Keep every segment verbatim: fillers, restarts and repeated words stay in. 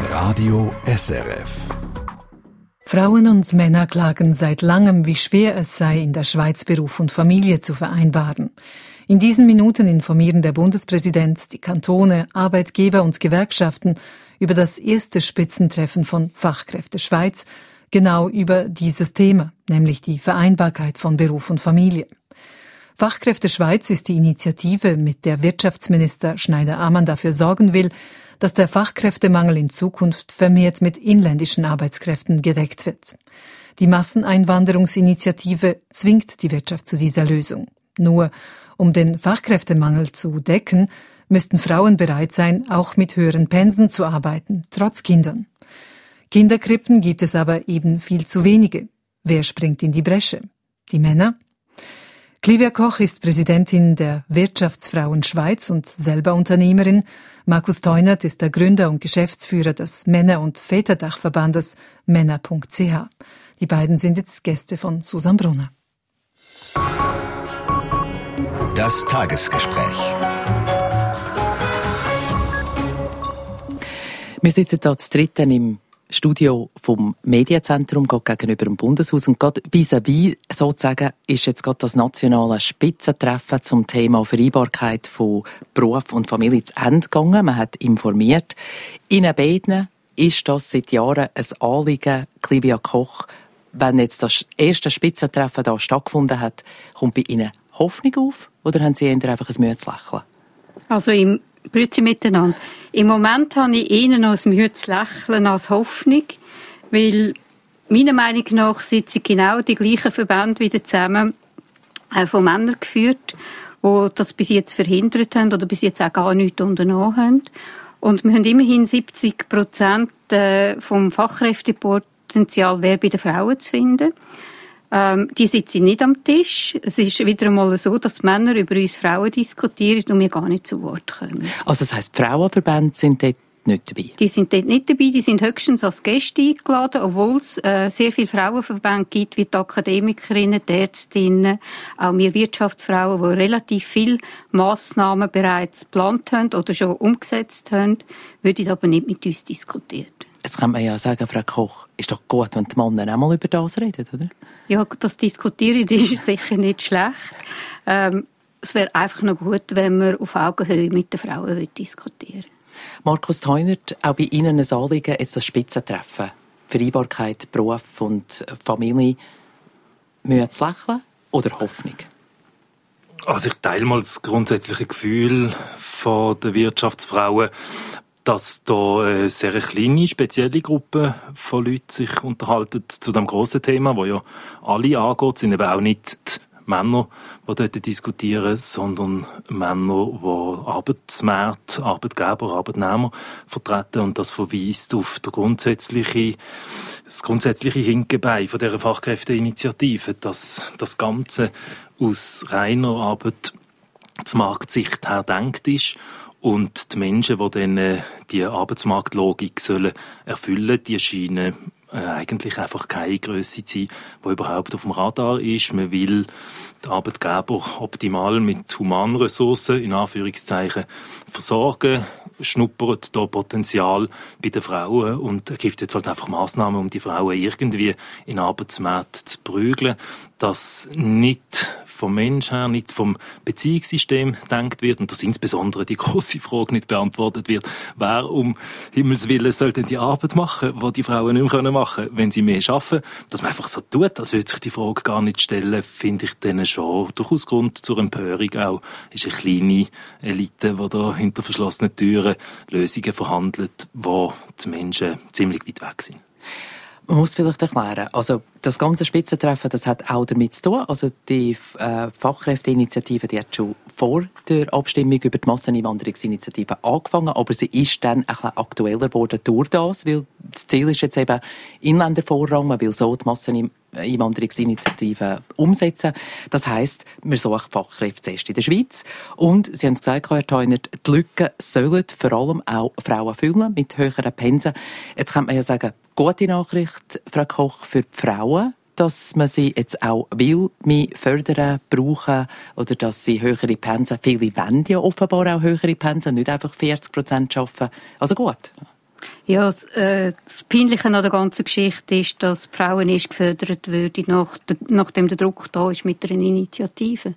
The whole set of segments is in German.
Radio S R F. Frauen und Männer klagen seit langem, wie schwer es sei, in der Schweiz Beruf und Familie zu vereinbaren. In diesen Minuten informieren der Bundespräsident, die Kantone, Arbeitgeber und Gewerkschaften über das erste Spitzentreffen von Fachkräfte Schweiz, genau über dieses Thema, nämlich die Vereinbarkeit von Beruf und Familie. Fachkräfte Schweiz ist die Initiative, mit der Wirtschaftsminister Schneider-Ammann dafür sorgen will, dass der Fachkräftemangel in Zukunft vermehrt mit inländischen Arbeitskräften gedeckt wird. Die Masseneinwanderungsinitiative zwingt die Wirtschaft zu dieser Lösung. Nur, um den Fachkräftemangel zu decken, müssten Frauen bereit sein, auch mit höheren Pensen zu arbeiten, trotz Kindern. Kinderkrippen gibt es aber eben viel zu wenige. Wer springt in die Bresche? Die Männer? Clivia Koch ist Präsidentin der Wirtschaftsfrauen Schweiz und selber Unternehmerin. Markus Teunert ist der Gründer und Geschäftsführer des Männer- und Väterdachverbandes männer punkt c h. Die beiden sind jetzt Gäste von Susanne Brunner. Das Tagesgespräch. Wir sitzen hier zu dritten im Studio vom Medienzentrum gegenüber dem Bundeshaus und gerade vis-à-vis sozusagen ist jetzt gerade das nationale Spitzentreffen zum Thema Vereinbarkeit von Beruf und Familie zu Ende gegangen. Man hat informiert. Ihnen beiden ist das seit Jahren ein Anliegen, Clivia Koch. Wenn jetzt das erste Spitzentreffen da stattgefunden hat, kommt bei Ihnen Hoffnung auf oder haben Sie eher einfach ein müdes Lächeln? Also im Grüezi miteinander. Im Moment habe ich eher noch ein müdes Lächeln als Hoffnung, weil meiner Meinung nach sitzen genau die gleichen Verbände wieder zusammen, auch von Männern geführt, die das bis jetzt verhindert haben oder bis jetzt auch gar nichts unternommen haben. Und wir haben immerhin siebzig Prozent vom Fachkräftepotenzial wäre bei den Frauen zu finden. Ähm, die sitzen nicht am Tisch. Es ist wieder einmal so, dass die Männer über uns Frauen diskutieren und wir gar nicht zu Wort kommen. Also das heisst, die Frauenverbände sind dort nicht dabei? Die sind dort nicht dabei, die sind höchstens als Gäste eingeladen, obwohl es äh, sehr viele Frauenverbände gibt, wie die Akademikerinnen, die Ärztinnen, auch wir Wirtschaftsfrauen, die relativ viele Massnahmen bereits geplant haben oder schon umgesetzt haben, würden aber nicht mit uns diskutieren. Jetzt kann man ja sagen, Frau Koch, ist doch gut, wenn die Männer auch mal über das reden, oder? Ja, das Diskutieren ist sicher nicht schlecht. Ähm, es wäre einfach noch gut, wenn wir auf Augenhöhe mit den Frauen diskutieren. Markus Teunert, auch bei Ihnen ein Anliegen, jetzt das Spitzentreffen. Vereinbarkeit, Beruf und Familie. Mühe zu lächeln oder Hoffnung? Also ich teile mal das grundsätzliche Gefühl von der Wirtschaftsfrauen, dass da eine sehr kleine, spezielle Gruppe von Leuten sich unterhalten zu dem grossen Thema, das ja alle angeht. Es sind eben auch nicht die Männer, die dort diskutieren, sondern Männer, die Arbeitsmärkte, Arbeitgeber, Arbeitnehmer vertreten. Und das verweist auf der grundsätzliche, das grundsätzliche Hinkebein von dieser Fachkräfteinitiative, dass das Ganze aus reiner Arbeitsmarktsicht her denkt ist. Und die Menschen, die dann die Arbeitsmarktlogik sollen erfüllen, die scheinen äh, eigentlich einfach keine Grösse zu sein, die überhaupt auf dem Radar ist. Man will die Arbeitgeber optimal mit humanen Ressourcen, in Anführungszeichen, versorgen, schnuppert da Potenzial bei den Frauen und gibt jetzt halt einfach Massnahmen, um die Frauen irgendwie in den Arbeitsmarkt zu prügeln, dass nicht vom Mensch her, nicht vom Beziehungssystem gedacht wird und dass insbesondere die grosse Frage nicht beantwortet wird, wer um Himmels Willen soll denn die Arbeit machen, die die Frauen nicht mehr machen können, wenn sie mehr arbeiten. Dass man einfach so tut, als würde sich die Frage gar nicht stellen, finde ich dann schon durchaus Grund zur Empörung auch. Ist eine kleine Elite, die da hinter verschlossenen Türen Lösungen verhandelt, wo die Menschen ziemlich weit weg sind. Man muss vielleicht erklären, also das ganze Spitzentreffen, das hat auch damit zu tun. Also die äh, Fachkräfteinitiative, die hat schon vor der Abstimmung über die Masseneinwanderungsinitiative angefangen, aber sie ist dann ein bisschen aktueller geworden durch das, weil das Ziel ist jetzt eben Inländervorrang, man will so die Masseneinwanderungsinitiative umsetzen. Das heisst, wir suchen Fachkräfte zuerst in der Schweiz und Sie haben es gesagt, Herr Teunert, die Lücken sollen vor allem auch Frauen füllen mit höheren Pensen. Jetzt könnte man ja sagen, gute Nachricht, Frau Koch, für die Frauen, dass man sie jetzt auch will mehr fördern, brauchen oder dass sie höhere Pensen, viele wollen ja offenbar auch höhere Pensen, nicht einfach vierzig Prozent arbeiten. Also gut. Ja, das, äh, das Peinliche an der ganzen Geschichte ist, dass Frauen erst gefördert würden, nach de, nachdem der Druck da ist mit einer Initiative.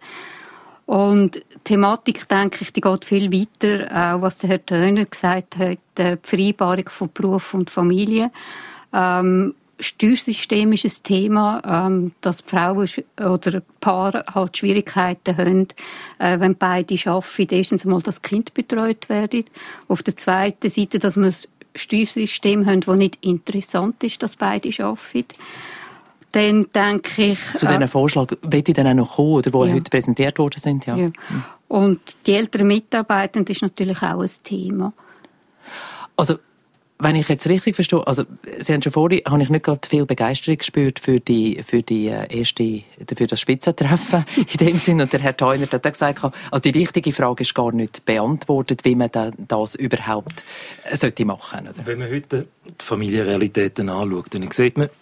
Und die Thematik, denke ich, die geht viel weiter, auch was der Herr Thöner gesagt hat, die Vereinbarung von Beruf und Familie. Ähm, Steuersystem ist ein Thema, ähm, dass Frauen oder Paare halt Schwierigkeiten haben, äh, wenn beide arbeiten. Erstens einmal, dass Kind betreut werden. Auf der zweiten Seite, dass wir ein Steuersystem haben, das nicht interessant ist, dass beide arbeiten. Dann denke ich... Zu diesen äh, Vorschlägen will ich dann auch noch kommen, oder, die ja. heute präsentiert worden sind. Ja. Ja. Und die älteren Mitarbeitenden ist natürlich auch ein Thema. Also, wenn ich jetzt richtig verstehe, also Sie haben schon vorhin, habe ich nicht gerade viel Begeisterung gespürt für die, für die erste, für das Spitzentreffen in dem Sinn. Und der Herr Theuner hat gesagt, also die wichtige Frage ist gar nicht beantwortet, wie man das überhaupt sollte machen. Oder? Wenn man heute die Familienrealitäten anschaut, dann sieht man,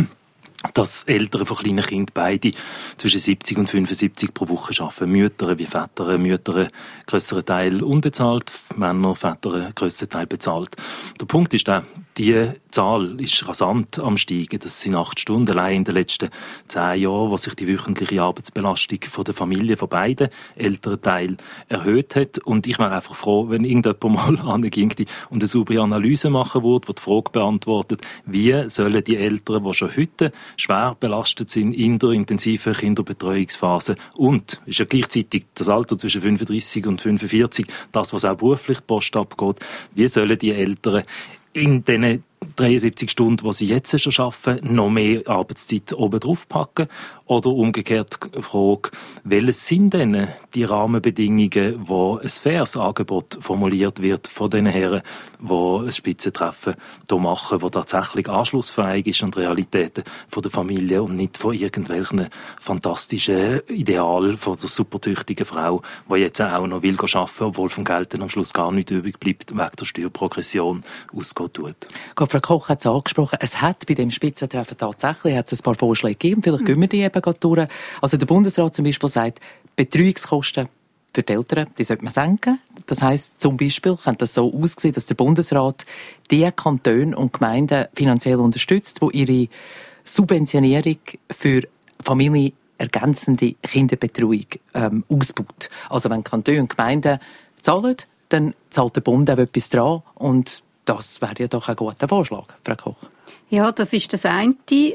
dass Eltern von kleinen Kindern beide zwischen siebzig und fünfundsiebzig pro Woche arbeiten. Mütter wie Väter, Mütter einen grösseren Teil unbezahlt, Männer, Väter einen grösseren Teil bezahlt. Der Punkt ist der, die Zahl ist rasant am Steigen. Das sind acht Stunden allein in den letzten zehn Jahren, wo sich die wöchentliche Arbeitsbelastung von der Familie, von beiden Elternteilen erhöht hat. Und ich wäre einfach froh, wenn irgendjemand mal anginge und eine saubere Analyse machen würde, die die Frage beantwortet, wie sollen die Eltern, die schon heute schwer belastet sind in der intensiven Kinderbetreuungsphase und ist ja gleichzeitig das Alter zwischen fünfunddreissig und fünfundvierzig, das, was auch beruflich die Post abgeht, wie sollen die Eltern in diesen dreiundsiebzig Stunden, die sie jetzt schon arbeiten, noch mehr Arbeitszeit oben drauf packen? Oder umgekehrt die Frage, welches sind denn die Rahmenbedingungen, wo ein faires Angebot formuliert wird von den Herren, die ein Spitzentreffen hier machen, wo tatsächlich anschlussfähig ist an die Realitäten von der Familie und nicht von irgendwelchen fantastischen Idealen von der supertüchtigen Frau, die jetzt auch noch will arbeiten, obwohl vom Geld dann am Schluss gar nicht übrig bleibt, wegen der Steuerprogression ausgehen tut. Frau Koch hat es angesprochen, es hat bei dem Spitzentreffen tatsächlich hat's ein paar Vorschläge gegeben, vielleicht mhm. gehen wir die eben gerade durch. Also der Bundesrat zum Beispiel sagt, Betreuungskosten für die Eltern, die sollte man senken. Das heisst, zum Beispiel könnte das so aussehen, dass der Bundesrat die Kantone und Gemeinden finanziell unterstützt, die ihre Subventionierung für familienergänzende Kinderbetreuung ähm, ausbaut. Also wenn Kantone und Gemeinden zahlen, dann zahlt der Bund auch etwas dran und das wäre ja doch ein guter Vorschlag, Frau Koch. Ja, das ist das eine.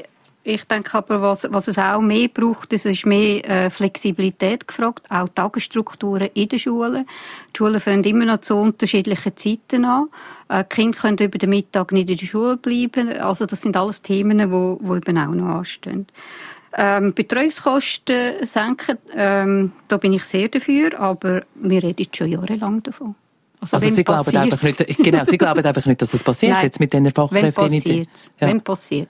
Ich denke aber, was, was es auch mehr braucht, ist, ist mehr äh, Flexibilität gefragt, auch Tagesstrukturen in den Schulen. Die Schulen fangen immer noch zu unterschiedlichen Zeiten an. Äh, die Kinder können über den Mittag nicht in der Schule bleiben. Also das sind alles Themen, die wo, wo eben auch noch anstehen. Ähm, Betreuungskosten senken, ähm, da bin ich sehr dafür, aber wir reden schon jahrelang davon. Also, also Sie, glauben einfach nicht, genau, Sie glauben einfach nicht, dass das passiert Nein, jetzt mit den Fachkräften? Wenn passiert ja. Wenn passiert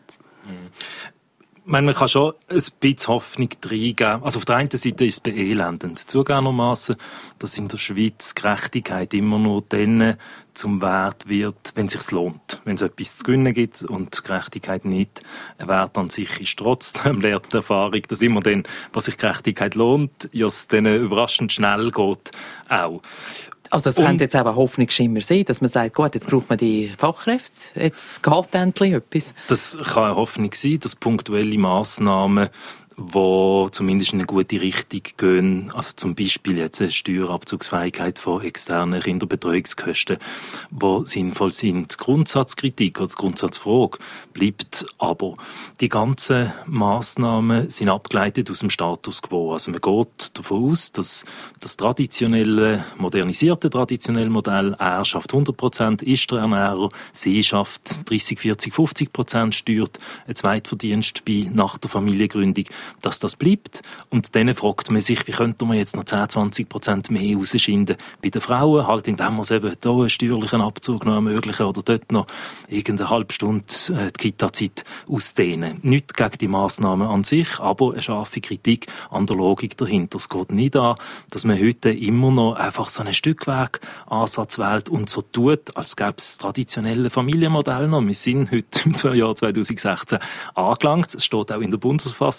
Ich meine, man kann schon ein bisschen Hoffnung reingeben. Also auf der einen Seite ist es beelendend. Zugegebenermassen, dass in der Schweiz Gerechtigkeit immer nur dann zum Wert wird, wenn es sich lohnt. Wenn es etwas zu gewinnen gibt und Gerechtigkeit nicht ein Wert an sich ist. Trotzdem lehrt die Erfahrung, dass immer dann, was sich Gerechtigkeit lohnt, ja es dann überraschend schnell geht auch. Also es könnte jetzt auch ein Hoffnungsschimmer sein, dass man sagt, gut, jetzt braucht man die Fachkräfte, jetzt geht endlich etwas. Das kann eine Hoffnung sein, dass punktuelle Massnahmen, die zumindest in eine gute Richtung gehen, also zum Beispiel jetzt eine Steuerabzugsfähigkeit von externen Kinderbetreuungskosten, die sinnvoll sind. Die Grundsatzkritik oder die Grundsatzfrage bleibt aber. Die ganzen Massnahmen sind abgeleitet aus dem Status quo. Also man geht davon aus, dass das traditionelle, modernisierte traditionelle Modell, er schafft hundert Prozent, ist der Ernährer, sie schafft dreißig, vierzig, fünfzig Prozent, steuert einen Zweitverdienst bei nach der Familiengründung, dass das bleibt. Und dann fragt man sich, wie könnte man jetzt noch zehn, zwanzig Prozent mehr rausschinden bei den Frauen, halt indem man eben hier einen steuerlichen Abzug noch ermöglichen oder dort noch irgendeine halbe Stunde die Kita-Zeit ausdehnen. Nicht gegen die Massnahmen an sich, aber eine scharfe Kritik an der Logik dahinter. Es geht nicht an, dass man heute immer noch einfach so einen Stückwerk-Ansatz wählt und so tut, als gäbe es das traditionelle Familienmodell noch. Wir sind heute im Jahr zwanzig sechzehn angelangt. Es steht auch in der Bundesverfassung der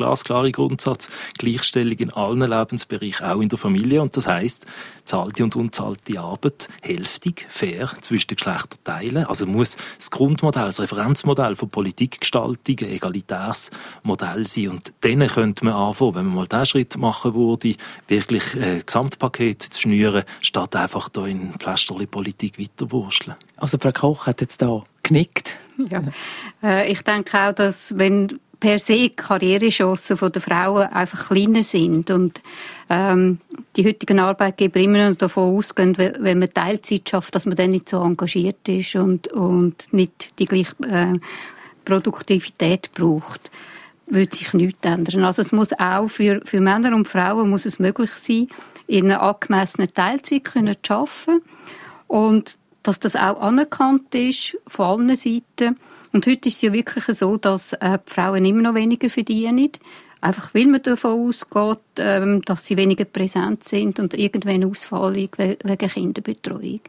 glasklare Grundsatz. Gleichstellung in allen Lebensbereichen, auch in der Familie. Und das heisst, zahlte und unzahlte Arbeit hälftig, fair, zwischen den Geschlechtern teilen. Also muss das Grundmodell, das Referenzmodell von Politikgestaltung ein egalitäres Modell sein. Und dann könnte man anfangen, wenn man mal diesen Schritt machen würde, wirklich ein Gesamtpaket zu schnüren, statt einfach da in Pflasterli-Politik weiterwurschteln. Also Frau Koch hat jetzt da genickt. Ja. Äh, ich denke auch, dass wenn per se Karrierechancen der Frauen einfach kleiner sind und ähm, die heutigen Arbeitgeber immer noch davon ausgehen, wenn man Teilzeit schafft, dass man dann nicht so engagiert ist und, und nicht die gleiche äh, Produktivität braucht, würde sich nichts ändern. Also es muss auch für, für Männer und Frauen muss es möglich sein, in einer angemessenen Teilzeit können zu arbeiten und dass das auch anerkannt ist von allen Seiten. Und heute ist es ja wirklich so, dass äh, die Frauen immer noch weniger verdienen. Einfach weil man davon ausgeht, ähm, dass sie weniger präsent sind und irgendwann ausfallen wegen Kinderbetreuung.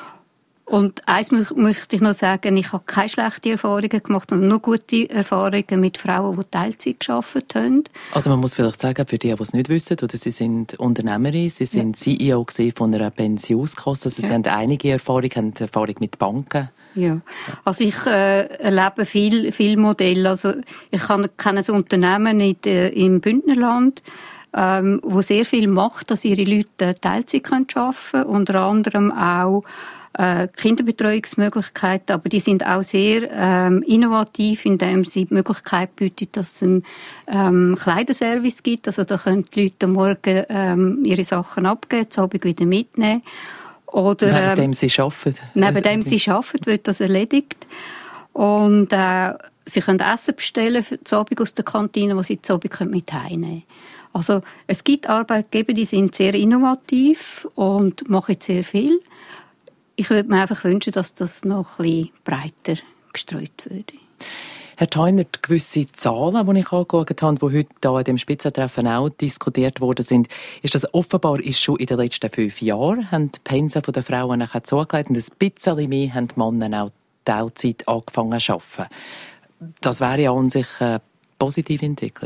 Und eins möchte ich noch sagen, ich habe keine schlechten Erfahrungen gemacht und nur gute Erfahrungen mit Frauen, die Teilzeit gearbeitet haben. Also man muss vielleicht sagen, für die, die es nicht wissen, oder sie sind Unternehmerin, sie sind ja. C E O von einer Pensionskasse, also ja. sie haben einige Erfahrung, haben Erfahrung mit Banken. Ja, also ich äh, erlebe viel, viel Modelle. Also ich kenne ein Unternehmen in, äh, im Bündnerland, ähm, wo sehr viel macht, dass ihre Leute Teilzeit arbeiten können, unter anderem auch äh, Kinderbetreuungsmöglichkeiten, aber die sind auch sehr ähm, innovativ, indem sie die Möglichkeit bieten, dass es einen ähm, Kleiderservice gibt. Also da können die Leute am Morgen ähm, ihre Sachen abgeben, am Abend wieder mitnehmen. Oder, neben dem sie arbeiten. Neben dem sie arbeiten, wird das erledigt. Und äh, sie können Essen bestellen für die Abend aus der Kantine, die sie die Abend mit heimnehmen können. Also es gibt Arbeitgeber, die sind sehr innovativ und machen sehr viel. Ich würde mir einfach wünschen, dass das noch ein bisschen breiter gestreut würde. Herr Theunert, gewisse Zahlen, die ich angeschaut habe, die heute hier in dem Spitzentreffen auch diskutiert worden sind, ist das offenbar ist schon in den letzten fünf Jahren haben die Pensen der Frauen nachher zugelegt und ein bisschen mehr haben die Männer auch Teilzeit angefangen zu arbeiten. Das wäre ja an sich eine positive Entwicklung.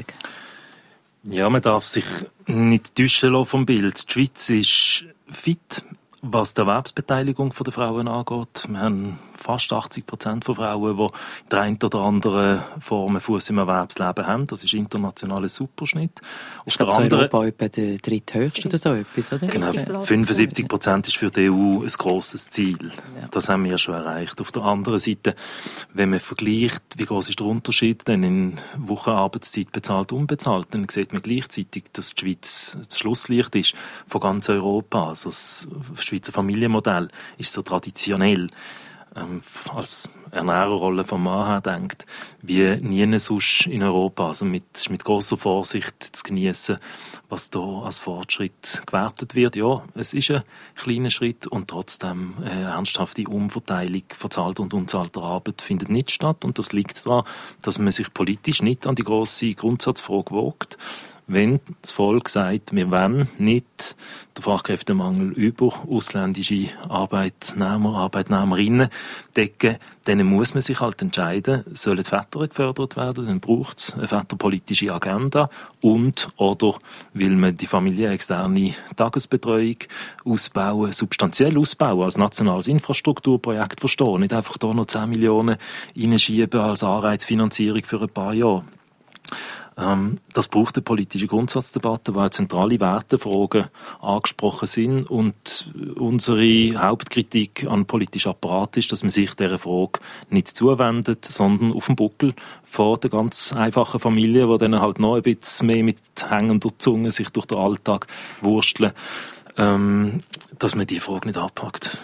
Ja, man darf sich nicht täuschen lassen vom Bild. Die Schweiz ist fit, was die Erwerbsbeteiligung der Frauen angeht. Wir haben fast achtzig Prozent von Frauen, die in der einen oder anderen Form einen Fuss im Erwerbsleben haben. Das ist international ein Superschnitt. Auf der anderen Europa etwa der dritthöchste oder so etwas, oder? Genau, fünfundsiebzig Prozent ist für die E U ein grosses Ziel. Das haben wir schon erreicht. Auf der anderen Seite, wenn man vergleicht, wie groß ist der Unterschied denn in Wochenarbeitszeit bezahlt und unbezahlt, dann sieht man gleichzeitig, dass die Schweiz das Schlusslicht ist von ganz Europa. Also das Schweizer Familienmodell ist so traditionell, ähm, als Ernährerrolle vom Mann her denkt, wie nie sonst in Europa. Also mit, mit grosser Vorsicht zu genießen, was da als Fortschritt gewertet wird. Ja, es ist ein kleiner Schritt und trotzdem eine ernsthafte Umverteilung von zahlter und unzahlter Arbeit findet nicht statt. Und das liegt daran, dass man sich politisch nicht an die grosse Grundsatzfrage wagt. Wenn das Volk sagt, wir wollen nicht den Fachkräftemangel über ausländische Arbeitnehmer, Arbeitnehmerinnen decken, dann muss man sich halt entscheiden, sollen die Väter gefördert werden, dann braucht es eine väterpolitische Agenda und oder will man die familienexterne Tagesbetreuung ausbauen, substanziell ausbauen, als nationales Infrastrukturprojekt verstehen, nicht einfach da noch zehn Millionen reinschieben als Anreizfinanzierung für ein paar Jahre. Das braucht eine politische Grundsatzdebatte, wo zentrale Wertefragen angesprochen sind. Und unsere Hauptkritik an politischen Apparat ist, dass man sich dieser Frage nicht zuwendet, sondern auf dem Buckel von der ganz einfachen Familie, die dann halt noch ein bisschen mehr mit hängender Zunge sich durch den Alltag wursteln, ähm, dass man diese Frage nicht anpackt.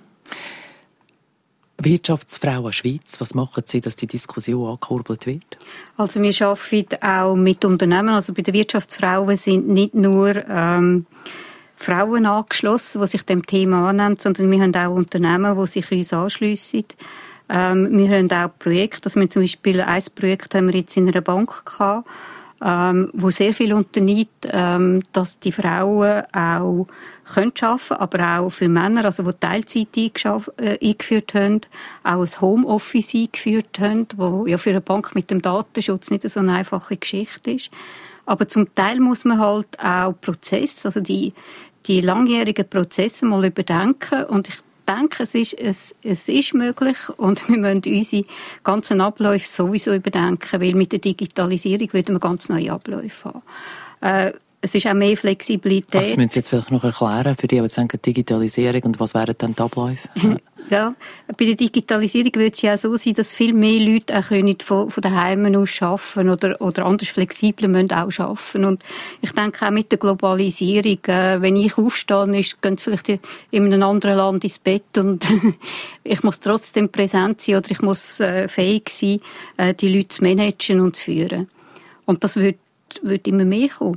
Wirtschaftsfrauen Schweiz, was machen Sie, dass die Diskussion angekurbelt wird? Also wir arbeiten auch mit Unternehmen. Also bei den Wirtschaftsfrauen sind nicht nur ähm, Frauen angeschlossen, die sich dem Thema annehmen, sondern wir haben auch Unternehmen, die sich uns anschliessen. Ähm, wir haben auch Projekte. Also wir zum Beispiel ein Projekt haben wir jetzt in einer Bank gehabt, ähm, wo sehr viel unternimmt, ähm, dass die Frauen auch können arbeiten, aber auch für Männer, also die Teilzeit äh, eingeführt haben, auch ein Homeoffice eingeführt haben, wo ja für eine Bank mit dem Datenschutz nicht so eine einfache Geschichte ist. Aber zum Teil muss man halt auch Prozesse, also die, die langjährigen Prozesse mal überdenken. Und ich denke, es ist, es, es ist möglich und wir müssen unsere ganzen Abläufe sowieso überdenken, weil mit der Digitalisierung würden wir ganz neue Abläufe haben. Äh, es ist auch mehr Flexibilität. Was müssen Sie jetzt vielleicht noch erklären für die, die sagen, Digitalisierung und was wären dann die Abläufe? Ja. Ja, bei der Digitalisierung wird es ja auch so sein, dass viel mehr Leute auch können von, von daheim aus arbeiten oder, oder anders flexibler müssen auch arbeiten. Und ich denke auch mit der Globalisierung, äh, wenn ich aufstehe, ist, gehen sie vielleicht in einem anderen Land ins Bett und ich muss trotzdem präsent sein oder ich muss äh, fähig sein, äh, die Leute zu managen und zu führen. Und das wird, wird immer mehr kommen.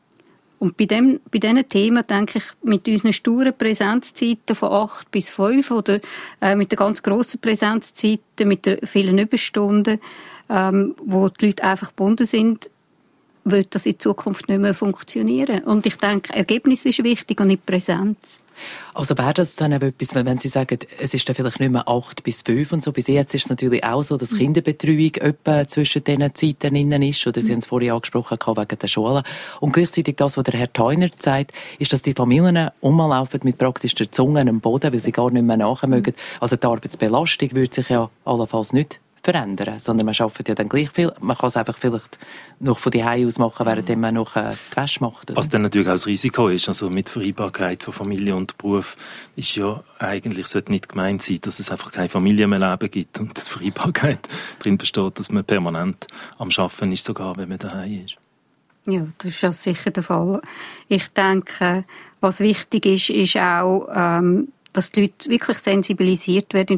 Und bei, dem, bei diesen Themen denke ich, mit unseren sturen Präsenzzeiten von acht bis fünf oder äh, mit den ganz grossen Präsenzzeiten, mit den vielen Überstunden, ähm, wo die Leute einfach gebunden sind, wird das in Zukunft nicht mehr funktionieren. Und ich denke, Ergebnis ist wichtig und nicht Präsenz. Also wäre das dann etwas, wenn Sie sagen, es ist dann vielleicht nicht mehr acht bis fünf und so, bis jetzt ist es natürlich auch so, dass Kinderbetreuung etwa zwischen diesen Zeiten innen ist, oder Sie haben es vorhin angesprochen, wegen der Schule. Und gleichzeitig das, was der Herr Theuner sagt, ist, dass die Familien umlaufen mit praktisch der Zunge am Boden, weil sie gar nicht mehr nachher mögen. Also die Arbeitsbelastung würde sich ja allenfalls nicht verändern, sondern man arbeitet ja dann gleich viel. Man kann es einfach vielleicht noch von daheim aus machen, während man noch äh, die Wäsche macht. Oder? Was dann natürlich auch das Risiko ist, also mit Vereinbarkeit von Familie und Beruf, ist ja eigentlich, sollte nicht gemeint sein, dass es einfach keine Familie mehr leben gibt und die Vereinbarkeit drin besteht, dass man permanent am Arbeiten ist, sogar wenn man daheim ist. Ja, das ist ja sicher der Fall. Ich denke, was wichtig ist, ist auch, ähm, dass die Leute wirklich sensibilisiert werden,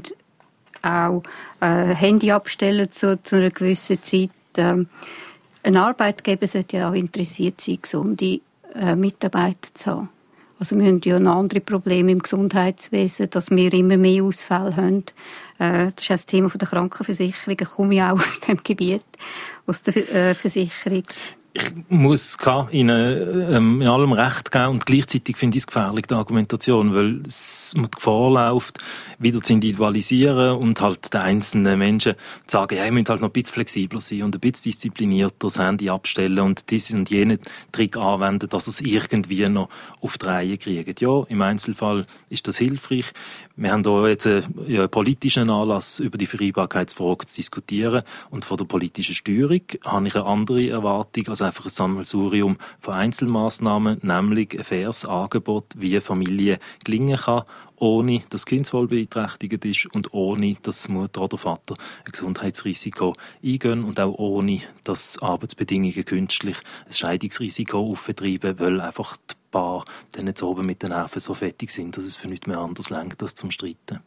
auch äh, Handy abstellen zu, zu einer gewissen Zeit. Ähm, ein Arbeitgeber sollte ja auch interessiert sein, gesunde äh, Mitarbeiter zu haben. Also wir haben ja noch andere Probleme im Gesundheitswesen, dass wir immer mehr Ausfälle haben. Äh, das ist auch das Thema der Krankenversicherung. Ich komme ja auch aus dem Gebiet, aus der äh, Versicherung. Ich muss Ihnen ähm, in allem recht geben und gleichzeitig finde ich es gefährlich, die Argumentation, weil es mit Gefahr läuft, wieder zu individualisieren und halt den einzelnen Menschen zu sagen, ja, ihr müsst halt noch ein bisschen flexibler sein und ein bisschen disziplinierter das Handy abstellen und diesen und jenen Trick anwenden, dass es irgendwie noch auf die Reihe kriegt. Ja, im Einzelfall ist das hilfreich. Wir haben hier jetzt einen, ja, einen politischen Anlass, über die Vereinbarkeitsfrage zu diskutieren und von der politischen Steuerung habe ich eine andere Erwartung als einfach ein Sammelsurium von Einzelmaßnahmen, nämlich ein faires Angebot, wie eine Familie gelingen kann, ohne dass das Kindeswohl beeinträchtigt ist und ohne dass Mutter oder Vater ein Gesundheitsrisiko eingehen und auch ohne dass Arbeitsbedingungen künstlich ein Scheidungsrisiko auftreiben, weil einfach die Paar dann jetzt oben mit den Nerven so fertig sind, dass es für nichts mehr anders reicht als zum Streiten.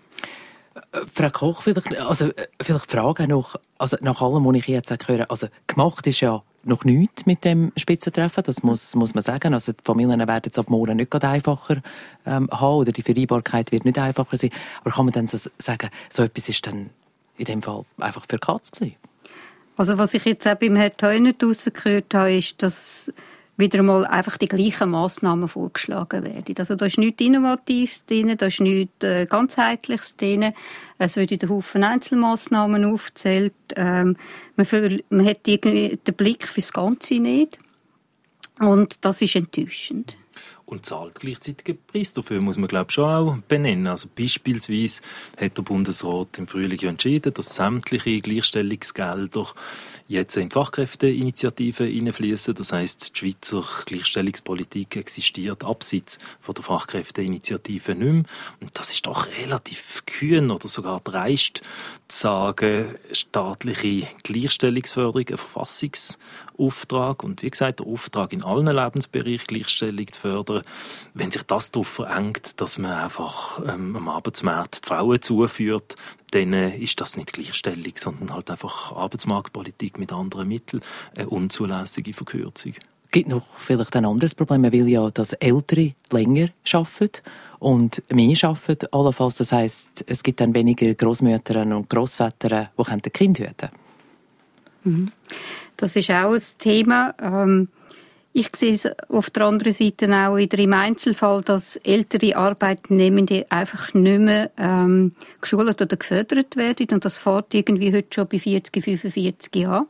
Frau Koch, vielleicht, also, vielleicht die Frage noch, also nach allem, was ich jetzt höre, also gemacht ist ja noch nichts mit dem Spitzentreffen, das muss, muss man sagen. Also die Familien werden es ab morgen nicht gerade einfacher ähm, haben oder die Vereinbarkeit wird nicht einfacher sein. Aber kann man dann so sagen, so etwas ist dann in dem Fall einfach für Katz gewesen? Also was ich jetzt auch beim Herrn Theuner draussen gehört habe, ist, dass wieder einmal einfach die gleichen Massnahmen vorgeschlagen werden. Also da ist nichts Innovatives drin, da ist nichts äh, Ganzheitliches drin. Es wird in Haufen Einzelmassnahmen aufgezählt. Ähm, man, für, man hat irgendwie den Blick fürs Ganze nicht. Und das ist enttäuschend. Und zahlt gleichzeitig einen Preis dafür, muss man glaube ich schon auch benennen. Also beispielsweise hat der Bundesrat im Frühling entschieden, dass sämtliche Gleichstellungsgelder jetzt in die Fachkräfteinitiative hineinfließen. Das heisst, die Schweizer Gleichstellungspolitik existiert abseits von der Fachkräfteinitiative nicht mehr. Und das ist doch relativ kühn oder sogar dreist zu sagen, staatliche Gleichstellungsförderung, ein Verfassungsauftrag und wie gesagt, der Auftrag in allen Lebensbereichen Gleichstellung zu fördern. Wenn sich das darauf verengt, dass man einfach ähm, am Arbeitsmarkt die Frauen zuführt, dann äh, ist das nicht Gleichstellung, sondern halt einfach Arbeitsmarktpolitik mit anderen Mitteln, eine unzulässige Verkürzung. Es gibt noch vielleicht ein anderes Problem. Man will ja, dass Ältere länger arbeiten und mehr arbeiten. Allenfalls, das heisst, es gibt dann weniger Grossmütter und Grossväter, die die Kinder hüten können. Das ist auch ein Thema. Ähm, ich sehe es auf der anderen Seite auch wieder im Einzelfall, dass ältere Arbeitnehmende einfach nicht mehr ähm, geschult oder gefördert werden. Und das fährt irgendwie heute schon bei vierzig, fünfundvierzig Jahren.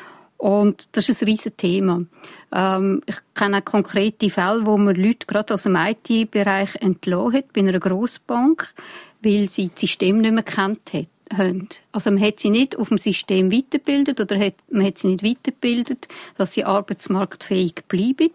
Und das ist ein riesiges Thema. Ähm, ich kenne auch konkrete Fälle, wo man Leute gerade aus dem I T-Bereich entlassen hat, bei einer Grossbank, weil sie das System nicht mehr kennt hat. Also man hat sie nicht auf dem System weitergebildet oder hat, man hat sie nicht weitergebildet, dass sie arbeitsmarktfähig bleiben,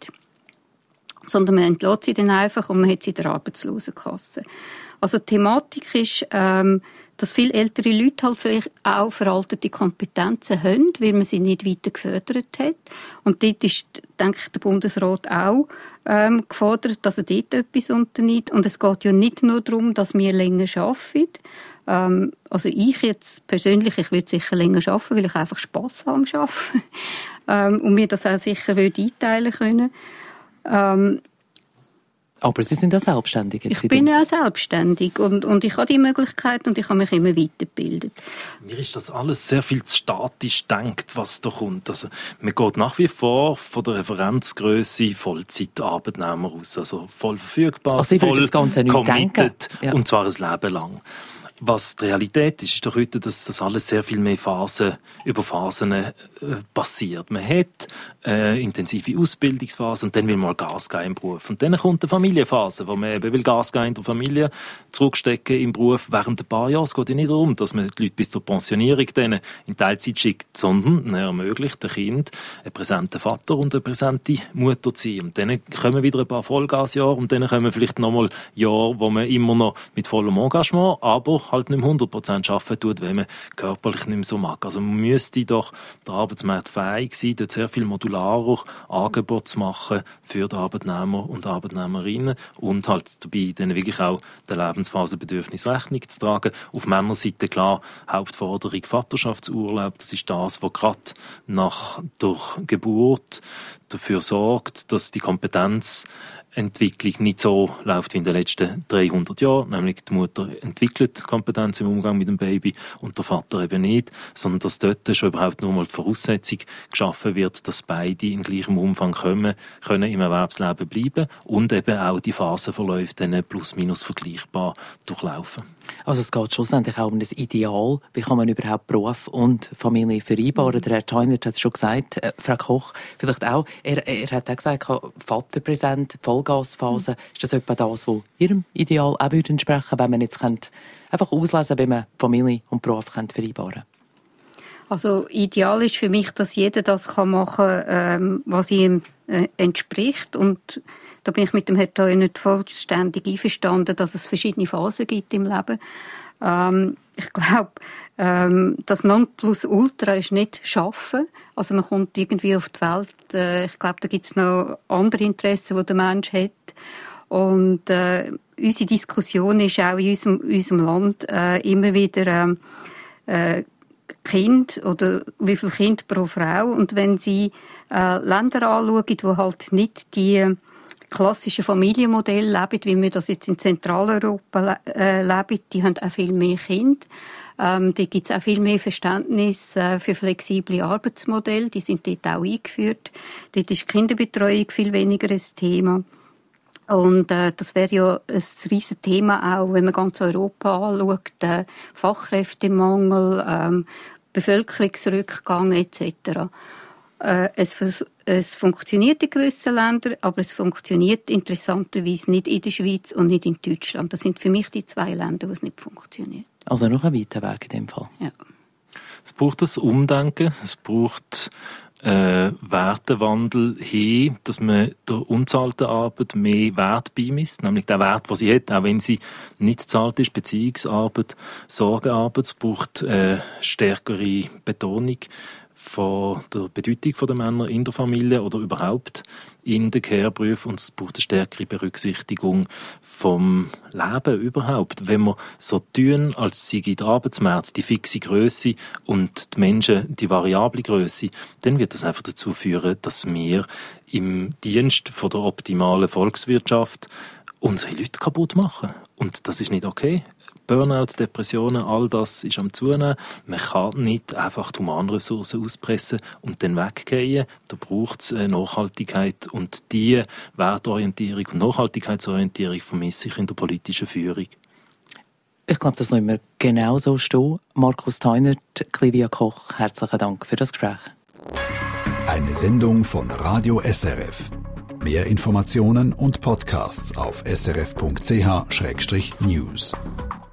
sondern man entlässt sie dann einfach und man hat sie in der Arbeitslosenkasse. Also die Thematik ist, ähm, dass viele ältere Leute halt vielleicht auch veraltete Kompetenzen haben, weil man sie nicht weiter gefördert hat. Und dort ist, denke ich, der Bundesrat auch ähm, gefordert, dass er dort etwas unternimmt. Und es geht ja nicht nur darum, dass wir länger arbeiten. Ähm, also ich jetzt persönlich, ich würde sicher länger arbeiten, weil ich einfach Spass habe am Arbeiten. ähm, und mir das auch sicher würde einteilen können. Ähm, Aber Sie sind auch selbstständig jetzt. Ich bin ja auch selbstständig und, und ich habe die Möglichkeit und ich habe mich immer weitergebildet. Mir ist das alles sehr viel zu statisch denkt, was da kommt. Also, man geht nach wie vor von der Referenzgrösse Vollzeitarbeitnehmer aus. Also voll verfügbar, also voll das Ganze nicht committed ja. und zwar ein Leben lang. Was die Realität ist, ist doch heute, dass das alles sehr viel mehr Phasen über Phasen äh, passiert. Man hat äh, intensive Ausbildungsphase und dann will man Gas geben im Beruf. Und dann kommt eine Familienphase, wo man eben will Gas geben in der Familie, zurückstecken im Beruf während ein paar Jahren. Es geht ja nicht darum, dass man die Leute bis zur Pensionierung dann in Teilzeit schickt, sondern man ermöglicht dem Kind einen präsenten Vater und eine präsente Mutter zu sein. Und dann kommen wieder ein paar Vollgasjahre und dann kommen vielleicht nochmal Jahre, wo man immer noch mit vollem Engagement, aber halt nicht mehr hundert Prozent arbeiten tut, wenn man körperlich nicht mehr so mag. Also man müsste doch der Arbeitsmarkt fähig sein, dort sehr viel modularer Angebote zu machen für die Arbeitnehmer und Arbeitnehmerinnen und halt dabei dann wirklich auch der Lebensphasenbedürfnis Rechnung zu tragen. Auf Männerseite klar, Hauptforderung Vaterschaftsurlaub, das ist das, was gerade nach der Geburt dafür sorgt, dass die Kompetenz Entwicklung nicht so läuft wie in den letzten dreihundert Jahren, nämlich die Mutter entwickelt Kompetenz im Umgang mit dem Baby und der Vater eben nicht, sondern dass dort schon überhaupt nur mal die Voraussetzung geschaffen wird, dass beide in gleichem Umfang können, können im Erwerbsleben bleiben und eben auch die Phasenverläufe dann plus minus vergleichbar durchlaufen. Also es geht schlussendlich auch um das Ideal, wie kann man überhaupt Beruf und Familie vereinbaren. Der Herr Teinert hat es schon gesagt, äh, Frau Koch vielleicht auch, er, er hat auch gesagt, Vaterpräsent, Vollgasphase, mhm. ist das etwa das, was Ihrem Ideal auch würde entsprechen, wenn man jetzt könnt, einfach auslesen, wie man Familie und Beruf könnt vereinbaren kann? Also ideal ist für mich, dass jeder das kann machen kann, ähm, was ihm äh, entspricht. Und da bin ich mit dem Herrn Theuer nicht vollständig einverstanden, dass es verschiedene Phasen gibt im Leben. Ähm, ich glaube, ähm, das Nonplusultra ist nicht Schaffen. Also man kommt irgendwie auf die Welt. Äh, ich glaube, da gibt es noch andere Interessen, die der Mensch hat. Und äh, unsere Diskussion ist auch in unserem, unserem Land äh, immer wieder äh, Kind oder wie viele Kinder pro Frau. Und wenn Sie äh, Länder anschauen, die halt nicht die klassischen Familienmodelle leben, wie wir das jetzt in Zentraleuropa le- äh, leben, die haben auch viel mehr Kinder. Ähm, da gibt es auch viel mehr Verständnis äh, für flexible Arbeitsmodelle. Die sind dort auch eingeführt. Dort ist Kinderbetreuung viel weniger ein Thema. Und äh, das wäre ja ein riesiges Thema auch, wenn man ganz Europa anschaut, äh, Fachkräftemangel, ähm, Bevölkerungsrückgang et cetera. Äh, es, es funktioniert in gewissen Ländern, aber es funktioniert interessanterweise nicht in der Schweiz und nicht in Deutschland. Das sind für mich die zwei Länder, wo es nicht funktioniert. Also noch ein weiter Weg in dem Fall. Ja. Es braucht das Umdenken, es braucht äh, Wertewandel hin, dass man der unzahlten Arbeit mehr Wert beimisst, nämlich der Wert, den sie hat, auch wenn sie nicht zahlt ist, Beziehungsarbeit, Sorgearbeit. Es braucht äh, stärkere Betonung von der Bedeutung der Männer in der Familie oder überhaupt in den Care-Berufen, und es braucht eine stärkere Berücksichtigung vom Leben überhaupt. Wenn wir so tun, als sei der Arbeitsmarkt die fixe Grösse und die Menschen die variable Grösse, dann wird das einfach dazu führen, dass wir im Dienst von der optimalen Volkswirtschaft unsere Leute kaputt machen. Und das ist nicht okay. Burnout, Depressionen, all das ist am Zunehmen. Man kann nicht einfach die Humanressourcen auspressen und dann weggehen. Da braucht es Nachhaltigkeit und die Wertorientierung und Nachhaltigkeitsorientierung vermisse ich in der politischen Führung. Ich glaube, das lassen wir genau so stehen. Markus Theinert, Clivia Koch, herzlichen Dank für das Gespräch. Eine Sendung von Radio S R F. Mehr Informationen und Podcasts auf s r f punkt c h schrägstrich news.